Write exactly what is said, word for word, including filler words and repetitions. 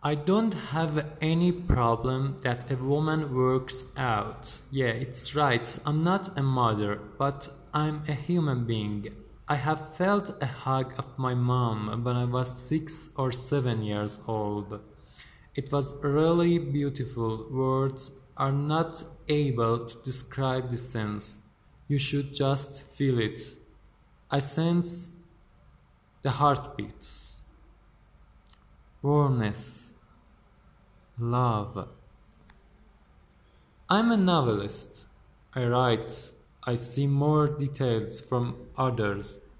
I don't have any problem that a woman works out. Yeah, it's right. I'm not a mother, but I'm a human being. I have felt a hug of my mom when I was six or seven years old. It was really beautiful. Words are not able to describe the sense. You should just feel it. I sense the heartbeats, warmness, love. I'm a novelist. I write. I see more details from others.